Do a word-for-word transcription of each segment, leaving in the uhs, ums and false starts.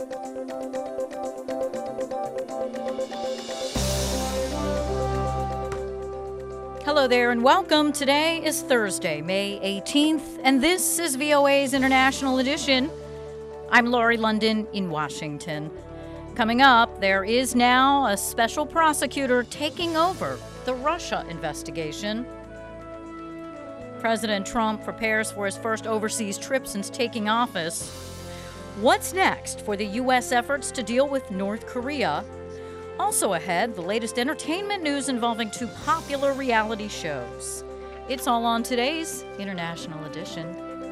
Hello there and welcome. Today is Thursday, May eighteenth, and this is V O A's International Edition. I'm Laurie London in Washington. Coming up, there is now a special prosecutor taking over the Russia investigation. President Trump prepares for his first overseas trip since taking office. What's next for the U S efforts to deal with North Korea? Also ahead, the latest entertainment news involving two popular reality shows. It's all on today's International Edition.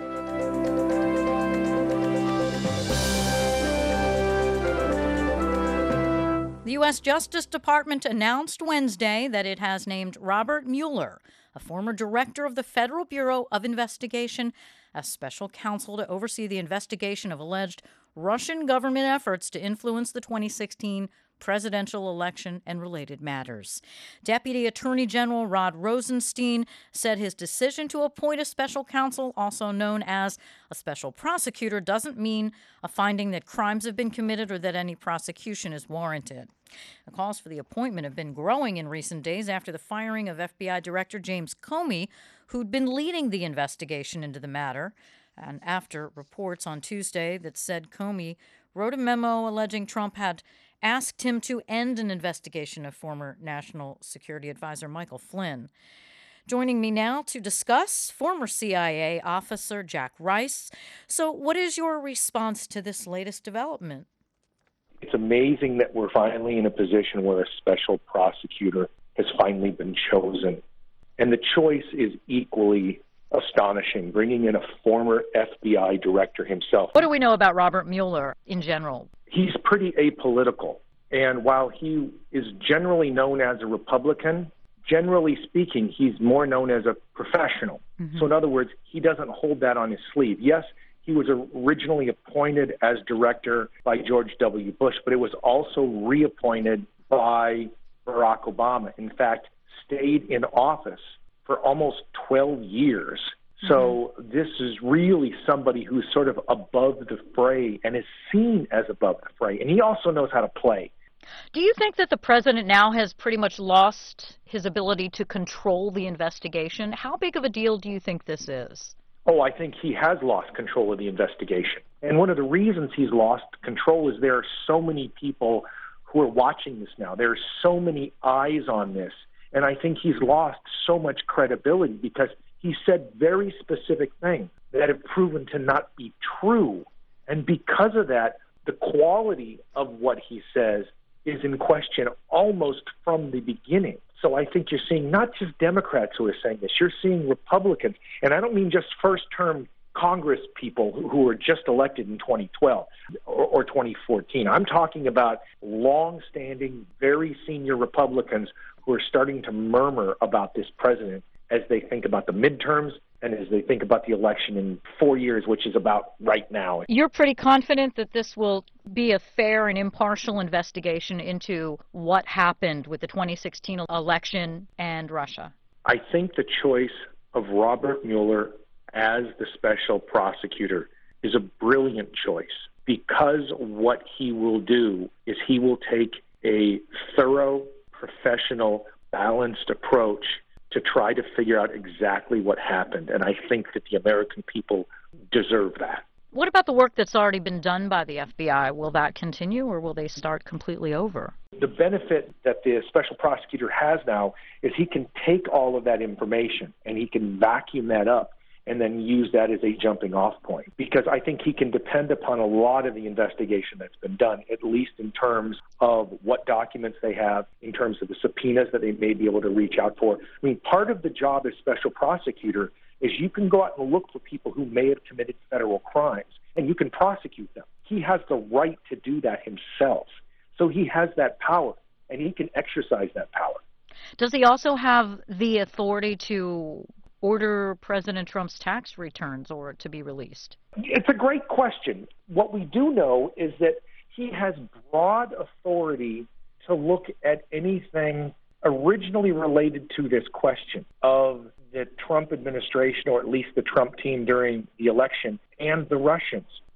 The U S Justice Department announced Wednesday that it has named Robert Mueller, a former director of the Federal Bureau of Investigation, as special counsel to oversee the investigation of alleged Russian government efforts to influence the twenty sixteen presidential election and related matters. Deputy Attorney General Rod Rosenstein said his decision to appoint a special counsel, also known as a special prosecutor, doesn't mean a finding that crimes have been committed or that any prosecution is warranted. The calls for the appointment have been growing in recent days after the firing of F B I Director James Comey, who'd been leading the investigation into the matter, and after reports on Tuesday that said Comey wrote a memo alleging Trump had asked him to end an investigation of former National Security Advisor Michael Flynn. Joining me now to discuss, former C I A officer Jack Rice. So what is your response to this latest development? It's amazing that we're finally in a position where a special prosecutor has finally been chosen. And the choice is equally astonishing, bringing in a former F B I director himself. What do we know about Robert Mueller in general? He's pretty apolitical. And while he is generally known as a Republican, generally speaking, he's more known as a professional. Mm-hmm. So in other words, he doesn't hold that on his sleeve. Yes, he was originally appointed as director by George W. Bush, but it was also reappointed by Barack Obama. In fact, stayed in office for almost twelve years. So this is really somebody who's sort of above the fray and is seen as above the fray. And he also knows how to play. Do you think that the president now has pretty much lost his ability to control the investigation? How big of a deal do you think this is? Oh, I think he has lost control of the investigation. And one of the reasons he's lost control is there are so many people who are watching this now. There are so many eyes on this. And I think he's lost so much credibility because he said very specific things that have proven to not be true. And because of that, the quality of what he says is in question almost from the beginning. So I think you're seeing not just Democrats who are saying this, you're seeing Republicans. And I don't mean just first-term Congress people who were just elected in twenty twelve or, or twenty fourteen. I'm talking about long-standing, very senior Republicans who are starting to murmur about this president as they think about the midterms and as they think about the election in four years, which is about right now. You're pretty confident that this will be a fair and impartial investigation into what happened with the twenty sixteen election and Russia? I think the choice of Robert Mueller as the special prosecutor is a brilliant choice because what he will do is he will take a thorough, professional, balanced approach to try to figure out exactly what happened. And I think that the American people deserve that. What about the work that's already been done by the F B I? Will that continue or will they start completely over? The benefit that the special prosecutor has now is he can take all of that information and he can vacuum that up and then use that as a jumping off point. Because I think he can depend upon a lot of the investigation that's been done, at least in terms of what documents they have, in terms of the subpoenas that they may be able to reach out for. I mean, part of the job as special prosecutor is you can go out and look for people who may have committed federal crimes, and you can prosecute them. He has the right to do that himself. So he has that power, and he can exercise that power. Does he also have the authority to order President Trump's tax returns or to be released? It's a great question. What we do know is that he has broad authority to look at anything originally related to this question of the Trump administration, or at least the Trump team during the election, and the Russians.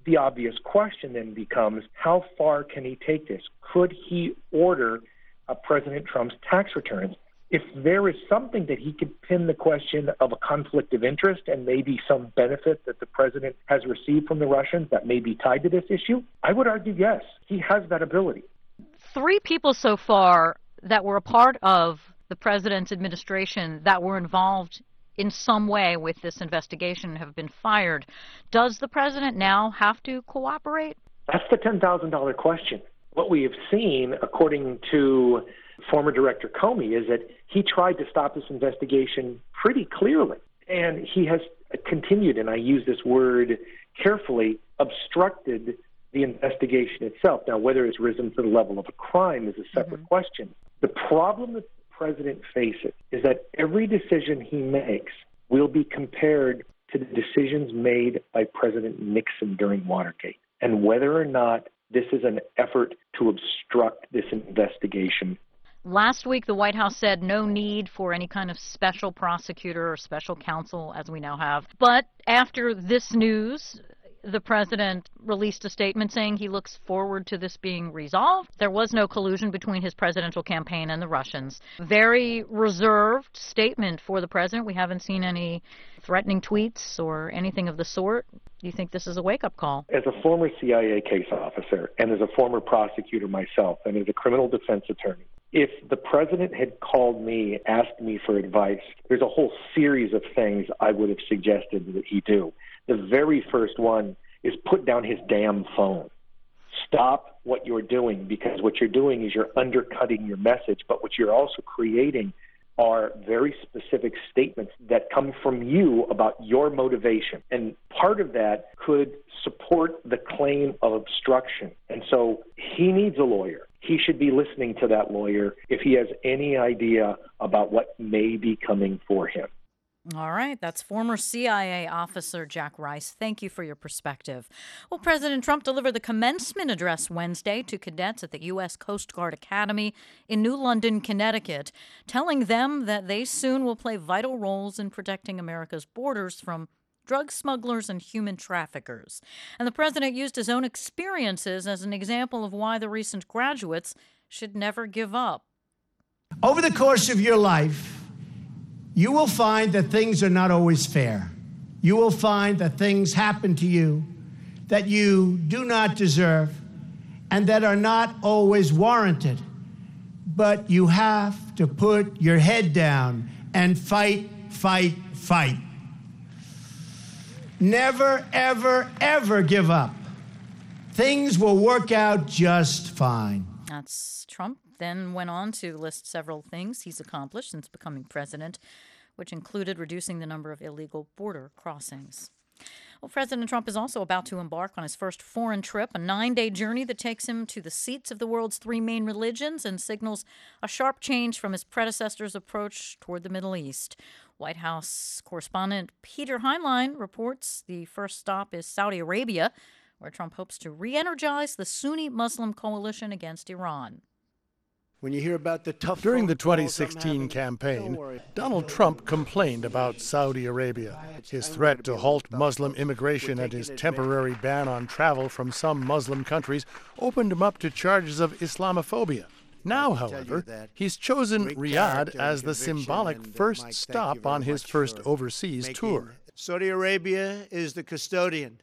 The obvious question then becomes, how far can he take this? Could he order uh, President Trump's tax returns? If there is something that he could pin the question of a conflict of interest and maybe some benefit that the president has received from the Russians that may be tied to this issue, I would argue yes, he has that ability. Three people so far that were a part of the president's administration that were involved in some way with this investigation have been fired. Does the president now have to cooperate? That's the ten thousand dollars question. What we have seen, according to former Director Comey, is that he tried to stop this investigation pretty clearly. And he has continued, and I use this word carefully, obstructed the investigation itself. Now, whether it's risen to the level of a crime is a separate mm-hmm. question. The problem that the president faces is that every decision he makes will be compared to the decisions made by President Nixon during Watergate, and whether or not this is an effort to obstruct this investigation. Last week, the White House said no need for any kind of special prosecutor or special counsel, as we now have. But after this news, the president released a statement saying he looks forward to this being resolved. There was no collusion between his presidential campaign and the Russians. Very reserved statement for the president. We haven't seen any threatening tweets or anything of the sort. Do you think this is a wake-up call? As a former C I A case officer and as a former prosecutor myself and as a criminal defense attorney, if the president had called me, asked me for advice, there's a whole series of things I would have suggested that he do. The very first one is put down his damn phone. Stop what you're doing, because what you're doing is you're undercutting your message, but what you're also creating are very specific statements that come from you about your motivation. And part of that could support the claim of obstruction. And so he needs a lawyer. He should be listening to that lawyer if he has any idea about what may be coming for him. All right. That's former C I A officer Jack Rice. Thank you for your perspective. Well, President Trump delivered the commencement address Wednesday to cadets at the U S Coast Guard Academy in New London, Connecticut, telling them that they soon will play vital roles in protecting America's borders from drug smugglers and human traffickers. And the president used his own experiences as an example of why the recent graduates should never give up. Over the course of your life, you will find that things are not always fair. You will find that things happen to you that you do not deserve and that are not always warranted. But you have to put your head down and fight, fight, fight. Never, ever, ever give up. Things will work out just fine. That's Trump. Then went on to list several things he's accomplished since becoming president, which included reducing the number of illegal border crossings. Well, President Trump is also about to embark on his first foreign trip, a nine-day journey that takes him to the seats of the world's three main religions and signals a sharp change from his predecessor's approach toward the Middle East. White House correspondent Peter Heinlein reports the first stop is Saudi Arabia, where Trump hopes to re-energize the Sunni Muslim coalition against Iran. When you hear about the tough During the twenty sixteen campaign, Donald Trump complained about Saudi Arabia. His threat to halt Muslim immigration and his temporary ban on travel from some Muslim countries opened him up to charges of Islamophobia. Now, however, he's chosen Riyadh as the symbolic first stop on his first overseas tour. Saudi Arabia is the custodian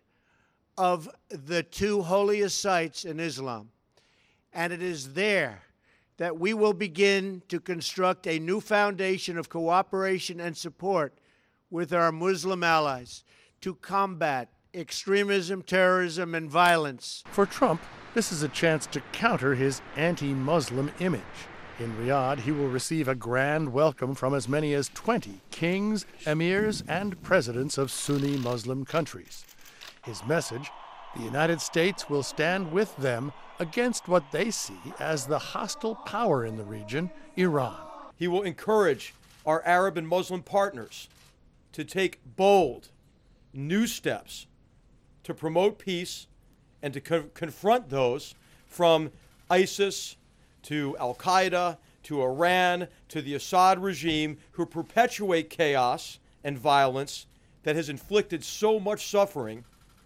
of the two holiest sites in Islam, and it is there that we will begin to construct a new foundation of cooperation and support with our Muslim allies to combat extremism, terrorism, and violence. For Trump, this is a chance to counter his anti-Muslim image. In Riyadh, he will receive a grand welcome from as many as twenty kings, emirs, and presidents of Sunni Muslim countries. His message: the United States will stand with them against what they see as the hostile power in the region, Iran. He will encourage our Arab and Muslim partners to take bold, new steps to promote peace and to co- confront those from ISIS to Al-Qaeda to Iran to the Assad regime who perpetuate chaos and violence that has inflicted so much suffering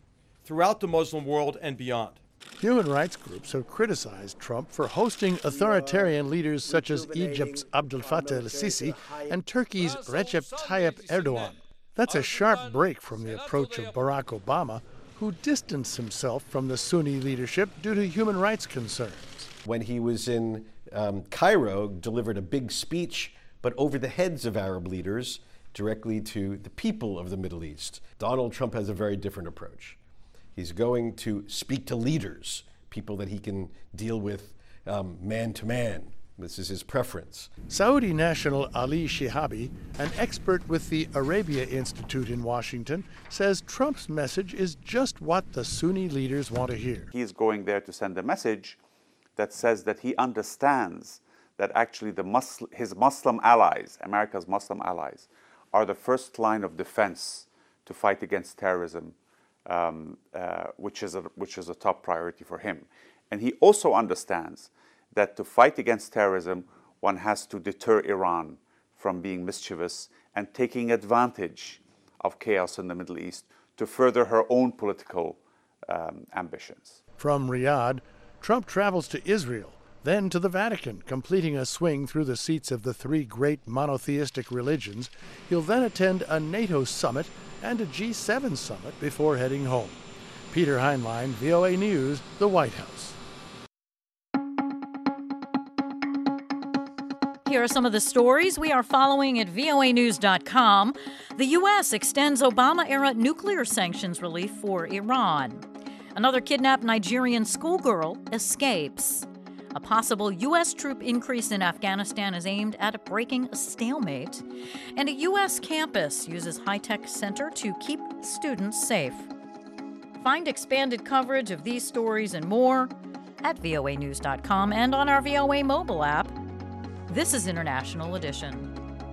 throughout the Muslim world and beyond. Human rights groups have criticized Trump for hosting authoritarian leaders such as Egypt's Abdel Fattah el-Sisi and Turkey's Recep Tayyip Erdogan. That's a sharp break from the approach of Barack Obama, who distanced himself from the Sunni leadership due to human rights concerns. When he was in um, Cairo, delivered a big speech, but over the heads of Arab leaders, directly to the people of the Middle East. Donald Trump has a very different approach. He's going to speak to leaders, people that he can deal with um, man to man. This is his preference. Saudi national Ali Shihabi, an expert with the Arabia Institute in Washington, says Trump's message is just what the Sunni leaders want to hear. He's going there to send a message that says that he understands that actually the Muslim, his Muslim allies, America's Muslim allies, are the first line of defense to fight against terrorism, um, uh, which is a, which is a top priority for him. And he also understands that to fight against terrorism, one has to deter Iran from being mischievous and taking advantage of chaos in the Middle East to further her own political um, ambitions. From Riyadh, Trump travels to Israel, then to the Vatican, completing a swing through the seats of the three great monotheistic religions. He'll then attend a NATO summit and a G seven summit before heading home. Peter Heinlein, V O A News, the White House. Here are some of the stories we are following at V O A news dot com. The U S extends Obama-era nuclear sanctions relief for Iran. Another kidnapped Nigerian schoolgirl escapes. A possible U S troop increase in Afghanistan is aimed at breaking a stalemate. And a U S campus uses high-tech center to keep students safe. Find expanded coverage of these stories and more at V O A news dot com and on our V O A mobile app. This is International Edition.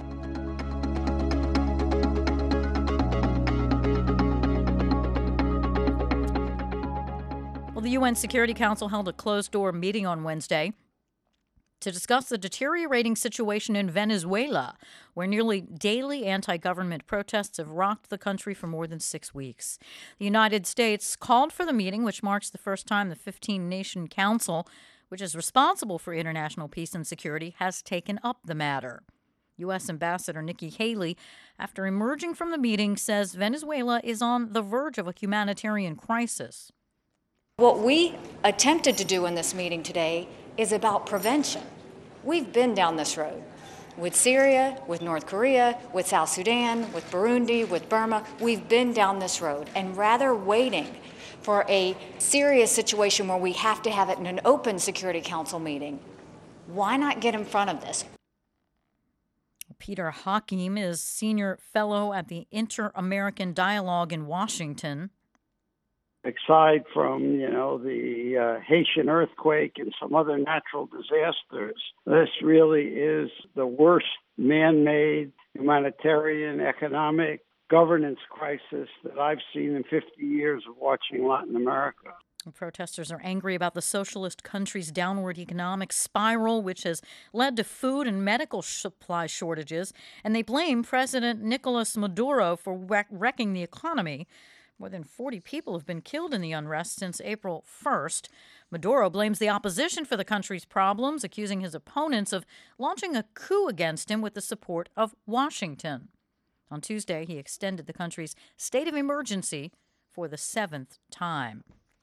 Well, the U N Security Council held a closed-door meeting on Wednesday to discuss the deteriorating situation in Venezuela, where nearly daily anti-government protests have rocked the country for more than six weeks. The United States called for the meeting, which marks the first time the fifteen-nation council, which is responsible for international peace and security, has taken up the matter. U S Ambassador Nikki Haley, after emerging from the meeting, says Venezuela is on the verge of a humanitarian crisis. What we attempted to do in this meeting today is about prevention. We've been down this road with Syria, with North Korea, with South Sudan, with Burundi, with Burma. We've been down this road. And rather waiting for a serious situation where we have to have it in an open Security Council meeting, why not get in front of this? Peter Hakim is senior fellow at the Inter-American Dialogue in Washington. Aside from, you know, the uh, Haitian earthquake and some other natural disasters, this really is the worst man-made humanitarian, economic, governance crisis that I've seen in fifty years of watching Latin America. Protesters are angry about the socialist country's downward economic spiral, which has led to food and medical supply shortages, and they blame President Nicolas Maduro for wreck- wrecking the economy. More than forty people have been killed in the unrest since April first. Maduro blames the opposition for the country's problems, accusing his opponents of launching a coup against him with the support of Washington. On Tuesday, he extended the country's state of emergency for the seventh time.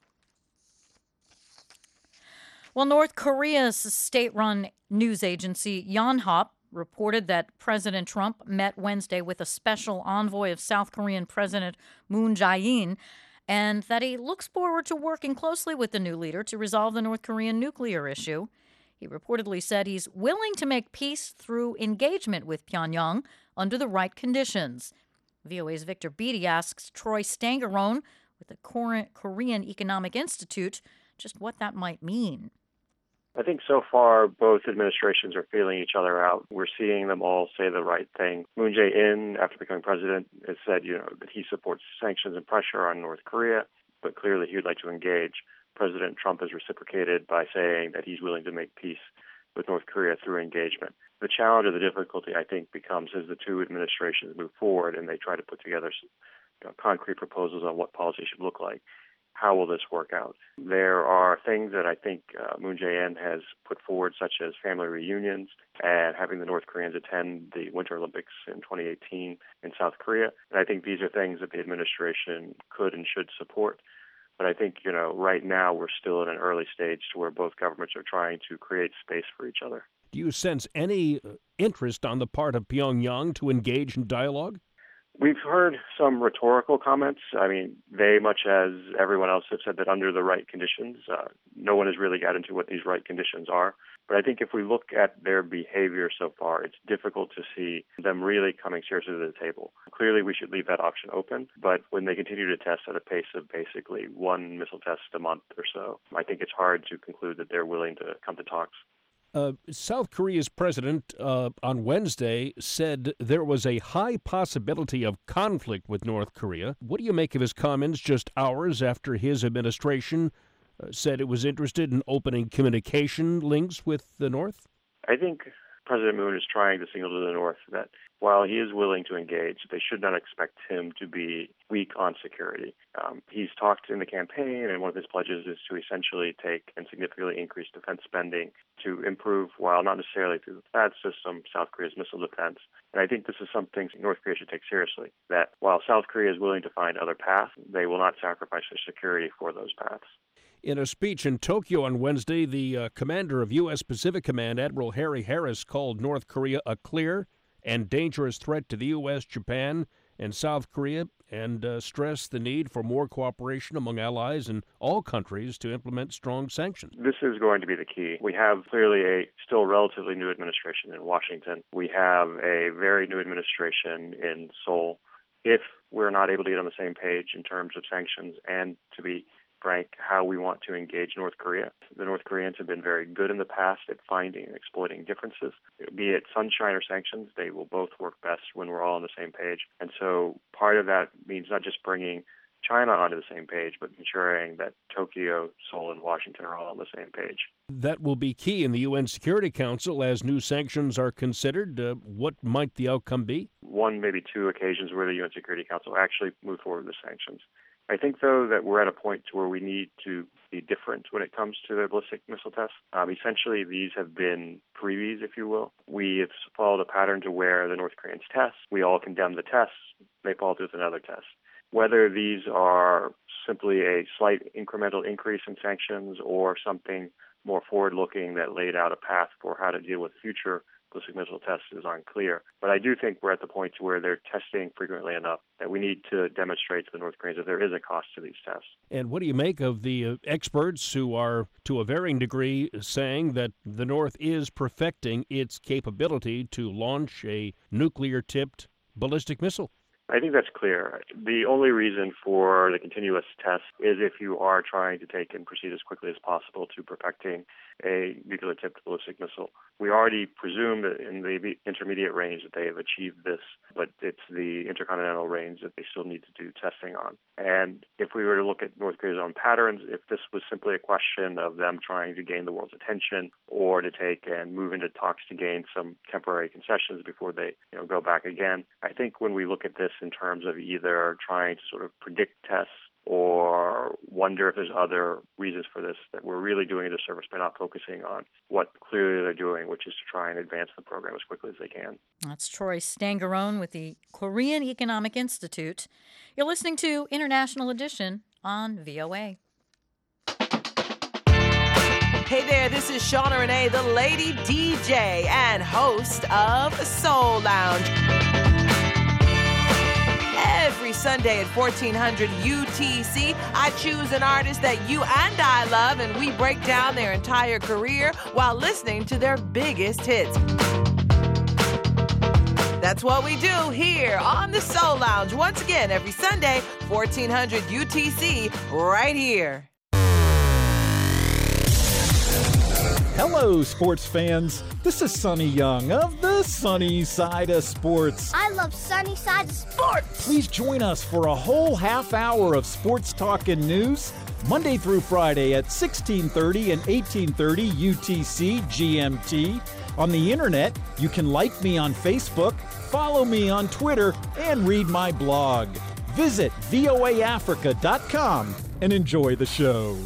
Well, North Korea's state-run news agency Yonhap reported that President Trump met Wednesday with a special envoy of South Korean President Moon Jae-in, and that he looks forward to working closely with the new leader to resolve the North Korean nuclear issue. He reportedly said he's willing to make peace through engagement with Pyongyang under the right conditions. V O A's Victor Beatty asks Troy Stangerone with the Korean Economic Institute just what that might mean. I think so far both administrations are feeling each other out. We're seeing them all say the right thing. Moon Jae-in, after becoming president, has said, you know, that he supports sanctions and pressure on North Korea, but clearly he would like to engage. President Trump has reciprocated by saying that he's willing to make peace with North Korea through engagement. The challenge or the difficulty, I think, becomes as the two administrations move forward and they try to put together some, you know, concrete proposals on what policy should look like. how will this work out? There are things that I think uh, Moon Jae-in has put forward, such as family reunions and having the North Koreans attend the Winter Olympics in twenty eighteen in South Korea. And I think these are things that the administration could and should support. But I think, you know, right now we're still in an early stage to where both governments are trying to create space for each other. Do you sense any interest on the part of Pyongyang to engage in dialogue? We've heard some rhetorical comments. I mean, they, much as everyone else, have said that under the right conditions, uh, no one has really got into what these right conditions are. But I think if we look at their behavior so far, it's difficult to see them really coming seriously to the table. Clearly, we should leave that option open. But when they continue to test at a pace of basically one missile test a month or so, I think it's hard to conclude that they're willing to come to talks. Uh, South Korea's president uh, on Wednesday said there was a high possibility of conflict with North Korea. What do you make of his comments just hours after his administration uh, said it was interested in opening communication links with the North? I think President Moon is trying to signal to the North that while he is willing to engage, they should not expect him to be weak on security. Um, he's talked in the campaign, and one of his pledges is to essentially take and significantly increase defense spending to improve, while not necessarily through the THAAD system, South Korea's missile defense. And I think this is something North Korea should take seriously, that while South Korea is willing to find other paths, they will not sacrifice their security for those paths. In a speech in Tokyo on Wednesday, the uh, commander of U S Pacific Command, Admiral Harry Harris, called North Korea a clear and dangerous threat to the U S, Japan, and South Korea, and uh, stressed the need for more cooperation among allies and all countries to implement strong sanctions. This is going to be the key. We have clearly a still relatively new administration in Washington. We have a very new administration in Seoul. If we're not able to get on the same page in terms of sanctions and, to be frank, how we want to engage North Korea. The North Koreans have been very good in the past at finding and exploiting differences. Be it sunshine or sanctions, they will both work best when we're all on the same page. And so part of that means not just bringing China onto the same page, but ensuring that Tokyo, Seoul, and Washington are all on the same page. That will be key in the U N Security Council as new sanctions are considered. Uh, what might the outcome be? One, maybe two occasions where the U N Security Council actually moved forward with sanctions. I think, though, that we're at a point to where we need to be different when it comes to the ballistic missile tests. Um, essentially, these have been freebies, if you will. We have followed a pattern to where the North Koreans test. We all condemn the tests. They follow through with another test. Whether these are simply a slight incremental increase in sanctions or something more forward-looking that laid out a path for how to deal with future ballistic missile tests is unclear. But I do think we're at the point to where they're testing frequently enough that we need to demonstrate to the North Koreans that there is a cost to these tests. And what do you make of the uh, experts who are, to a varying degree, saying that the North is perfecting its capability to launch a nuclear-tipped ballistic missile? I think that's clear. The only reason for the continuous test is if you are trying to take and proceed as quickly as possible to perfecting a nuclear-tipped ballistic missile. We already presume that in the intermediate range that they have achieved this, but it's the intercontinental range that they still need to do testing on. And if we were to look at North Korea's own patterns, if this was simply a question of them trying to gain the world's attention or to take and move into talks to gain some temporary concessions before they you know, go back again, I think when we look at this in terms of either trying to sort of predict tests or wonder if there's other reasons for this, that we're really doing a disservice by not focusing on what clearly they're doing, which is to try and advance the program as quickly as they can. That's Troy Stangarone with the Korean Economic Institute. You're listening to International Edition on V O A. Hey there, this is Shauna Renee, the Lady D J and host of Soul Lounge. Every Sunday at fourteen hundred U T C, I choose an artist that you and I love, and we break down their entire career while listening to their biggest hits. That's what we do here on the Soul Lounge. Once again, every Sunday, fourteen hundred U T C, right here. Hello, sports fans. This is Sonny Young of the Sunny Side of Sports. I love Sunny Side of Sports. Please join us for a whole half hour of sports talk and news, Monday through Friday at sixteen thirty and eighteen thirty U T C G M T. On the internet, you can like me on Facebook, follow me on Twitter, and read my blog. Visit V O A Africa dot com and enjoy the show.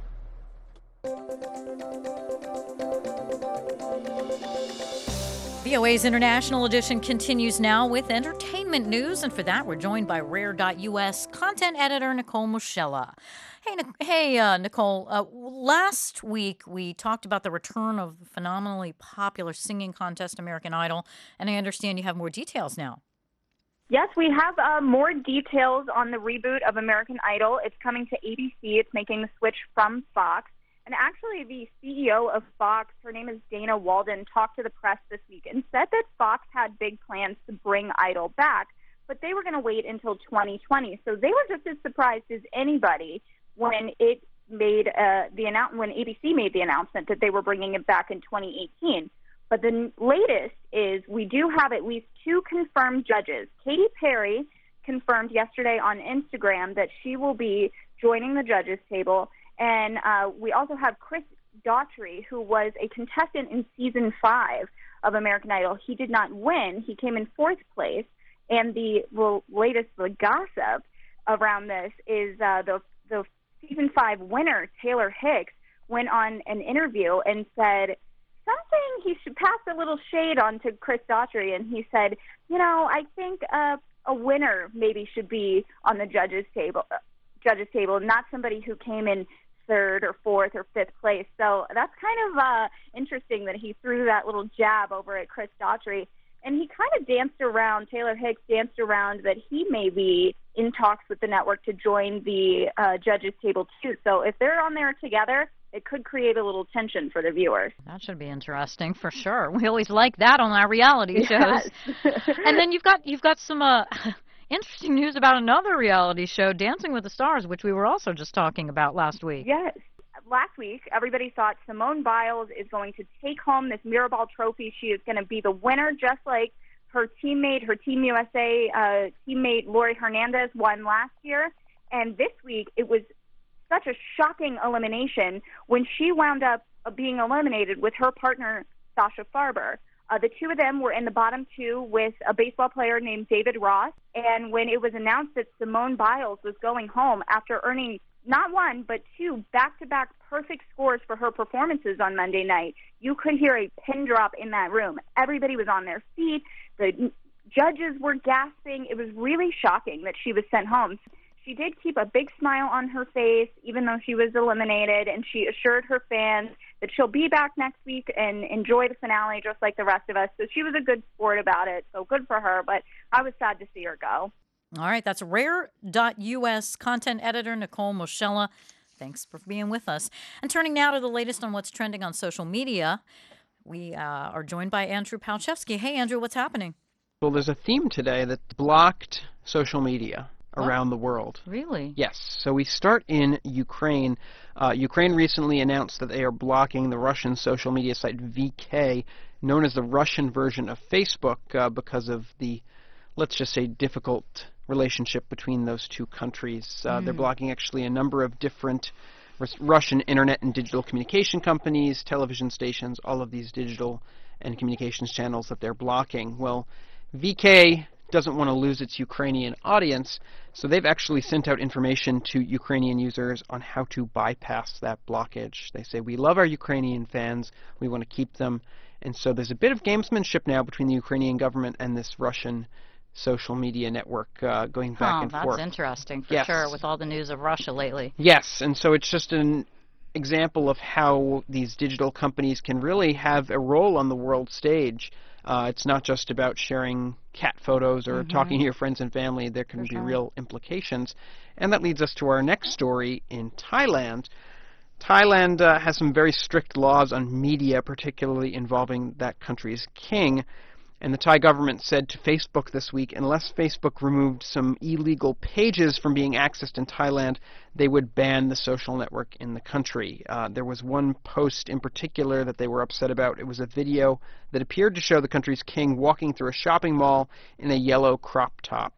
V O A's International Edition continues now with entertainment news, and for that, we're joined by Rare dot U S content editor Nicole Muschella. Hey, Nic- hey, uh, Nicole. Uh, last week we talked about the return of the phenomenally popular singing contest American Idol, and I understand you have more details now. Yes, we have uh, more details on the reboot of American Idol. It's coming to A B C. It's making the switch from Fox. And actually, the C E O of Fox, her name is Dana Walden, talked to the press this week and said that Fox had big plans to bring Idol back, but they were going to wait until twenty twenty. So they were just as surprised as anybody when it made uh, the annou- when A B C made the announcement that they were bringing it back in twenty eighteen. But the latest is we do have at least two confirmed judges. Katy Perry confirmed yesterday on Instagram that she will be joining the judges table. And uh, we also have Chris Daughtry, who was a contestant in season five of American Idol. He did not win. He came in fourth place. And the well, latest the gossip around this is uh, the, the season five winner, Taylor Hicks, went on an interview and said something, he should pass a little shade on to Chris Daughtry. And he said, you know, I think uh, a winner maybe should be on the judges' table, uh, judges' table, not somebody who came in third or fourth or fifth place. So that's kind of uh, interesting that he threw that little jab over at Chris Daughtry. And he kind of danced around, Taylor Hicks danced around that he may be in talks with the network to join the uh, judges' table too. So if they're on there together, it could create a little tension for the viewers. That should be interesting for sure. We always like that on our reality shows. Yes. And then you've got you've got some uh, interesting news about another reality show, Dancing with the Stars, which we were also just talking about last week. Yes. Last week, everybody thought Simone Biles is going to take home this Mirrorball trophy. She is going to be the winner, just like her teammate, her Team U S A uh, teammate Lori Hernandez won last year. And this week, it was such a shocking elimination when she wound up being eliminated with her partner, Sasha Farber. Uh, the two of them were in the bottom two with a baseball player named David Ross. And when it was announced that Simone Biles was going home after earning not one, but two back-to-back perfect scores for her performances on Monday night, you could hear a pin drop in that room. Everybody was on their feet. The judges were gasping. It was really shocking that she was sent home. She did keep a big smile on her face, even though she was eliminated, and she assured her fans that she'll be back next week and enjoy the finale just like the rest of us. So she was a good sport about it, so good for her, but I was sad to see her go. All right, that's Rare dot U S content editor Nicole Muschella. Thanks for being with us. And turning now to the latest on what's trending on social media, we uh, are joined by Andrew Palczewski. Hey, Andrew, what's happening? Well, there's a theme today that blocked social media around the world. Really? Yes. So we start in Ukraine. Uh, Ukraine recently announced that they are blocking the Russian social media site V K, known as the Russian version of Facebook, uh, because of the, let's just say, difficult relationship between those two countries. Uh, Mm. They're blocking actually a number of different Rus- Russian internet and digital communication companies, television stations, all of these digital and communications channels that they're blocking. Well, V K doesn't want to lose its Ukrainian audience, so they've actually sent out information to Ukrainian users on how to bypass that blockage. They say, we love our Ukrainian fans, we want to keep them, and so there's a bit of gamesmanship now between the Ukrainian government and this Russian social media network uh, going back Huh, and that's forth. interesting for Yes. sure with all the news of Russia lately. Yes, and so it's just an example of how these digital companies can really have a role on the world stage. Uh, it's not just about sharing cat photos or Mhm. talking to your friends and family. There can For be sure. real implications. And that leads us to our next story in Thailand. Thailand uh, has some very strict laws on media, particularly involving that country's king. And the Thai government said to Facebook this week, unless Facebook removed some illegal pages from being accessed in Thailand, they would ban the social network in the country. Uh, there was one post in particular that they were upset about. It was a video that appeared to show the country's king walking through a shopping mall in a yellow crop top.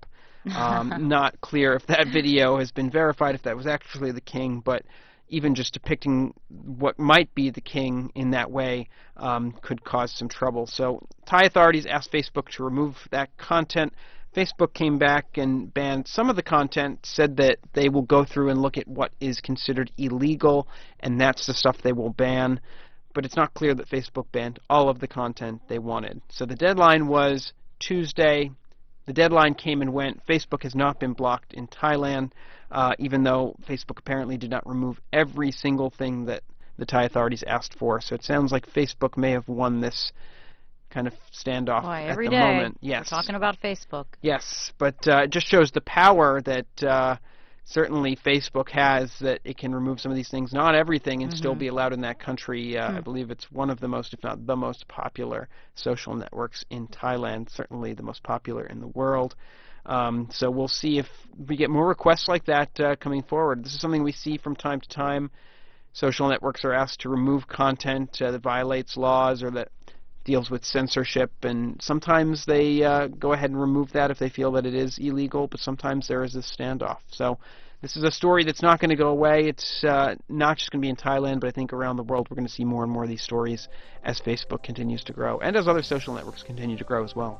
Um, not clear if that video has been verified, if that was actually the king, but even just depicting what might be the king in that way um, could cause some trouble. So Thai authorities asked Facebook to remove that content. Facebook came back and banned some of the content, said that they will go through and look at what is considered illegal, and that's the stuff they will ban. But it's not clear that Facebook banned all of the content they wanted. So the deadline was Tuesday. The deadline came and went. Facebook has not been blocked in Thailand, uh, even though Facebook apparently did not remove every single thing that the Thai authorities asked for. So it sounds like Facebook may have won this kind of standoff Boy, at every the day moment. Yes. We're talking about Facebook. Yes, but uh, it just shows the power that uh, certainly Facebook has, that it can remove some of these things, not everything, and Mm-hmm. still be allowed in that country. Uh, Hmm. I believe it's one of the most, if not the most popular social networks in Thailand, certainly the most popular in the world. Um, so we'll see if we get more requests like that uh, coming forward. This is something we see from time to time. Social networks are asked to remove content uh, that violates laws or that deals with censorship, and sometimes they uh, go ahead and remove that if they feel that it is illegal, but sometimes there is this standoff. So this is a story that's not going to go away. It's uh, not just going to be in Thailand, but I think around the world we're going to see more and more of these stories as Facebook continues to grow, and as other social networks continue to grow as well.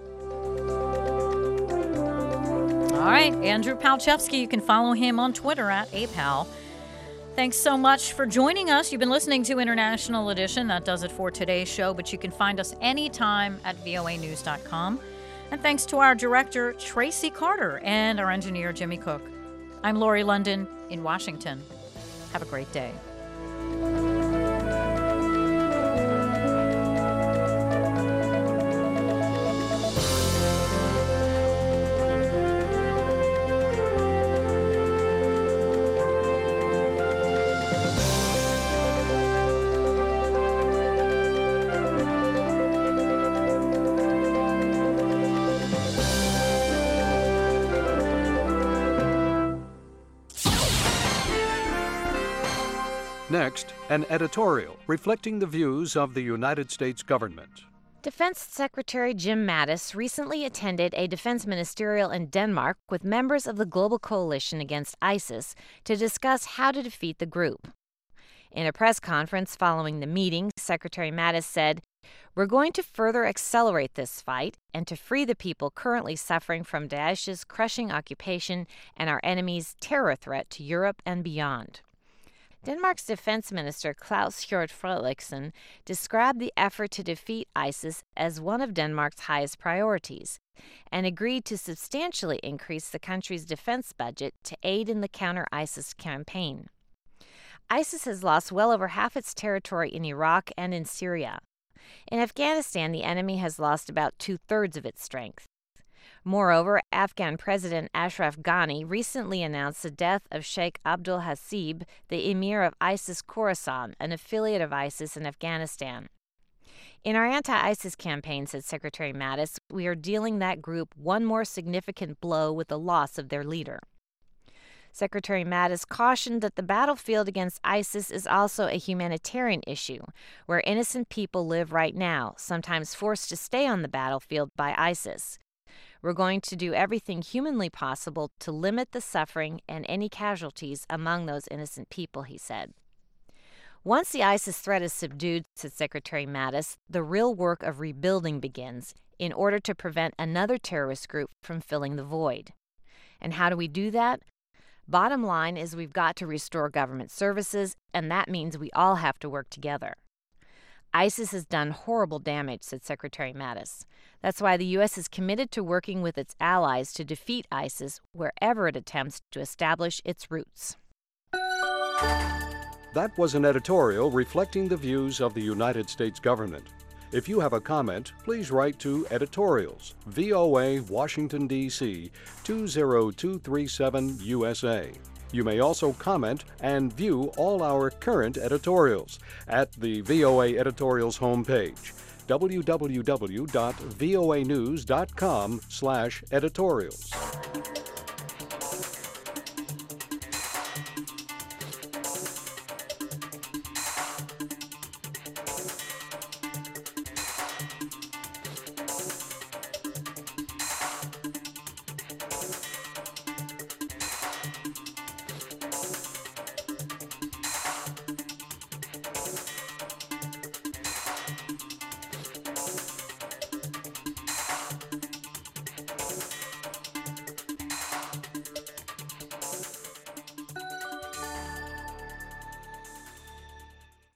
All right, Andrew Palchevsky, you can follow him on Twitter at A Pal. Thanks so much for joining us. You've been listening to International Edition. That does it for today's show, but you can find us anytime at V O A news dot com. And thanks to our director, Tracy Carter, and our engineer, Jimmy Cook. I'm Lori London in Washington. Have a great day. Next, an editorial reflecting the views of the United States government. Defense Secretary Jim Mattis recently attended a defense ministerial in Denmark with members of the Global Coalition Against ISIS to discuss how to defeat the group. In a press conference following the meeting, Secretary Mattis said, "We're going to further accelerate this fight and to free the people currently suffering from Daesh's crushing occupation and our enemy's terror threat to Europe and beyond." Denmark's defense minister Claus Hjort Frederiksen described the effort to defeat ISIS as one of Denmark's highest priorities and agreed to substantially increase the country's defense budget to aid in the counter-ISIS campaign. ISIS has lost well over half its territory in Iraq and in Syria. In Afghanistan, the enemy has lost about two-thirds of its strength. Moreover, Afghan President Ashraf Ghani recently announced the death of Sheikh Abdul Hasib, the emir of ISIS Khorasan, an affiliate of ISIS in Afghanistan. In our anti-ISIS campaign, said Secretary Mattis, we are dealing that group one more significant blow with the loss of their leader. Secretary Mattis cautioned that the battlefield against ISIS is also a humanitarian issue, where innocent people live right now, sometimes forced to stay on the battlefield by ISIS. We're going to do everything humanly possible to limit the suffering and any casualties among those innocent people, he said. Once the ISIS threat is subdued, said Secretary Mattis, the real work of rebuilding begins in order to prevent another terrorist group from filling the void. And how do we do that? Bottom line is we've got to restore government services, and that means we all have to work together. ISIS has done horrible damage, said Secretary Mattis. That's why the U S is committed to working with its allies to defeat ISIS wherever it attempts to establish its roots. That was an editorial reflecting the views of the United States government. If you have a comment, please write to Editorials, V O A, Washington, D C two zero two three seven U S A. You may also comment and view all our current editorials at the V O A Editorials homepage, w w w dot v o a news dot com slash editorials.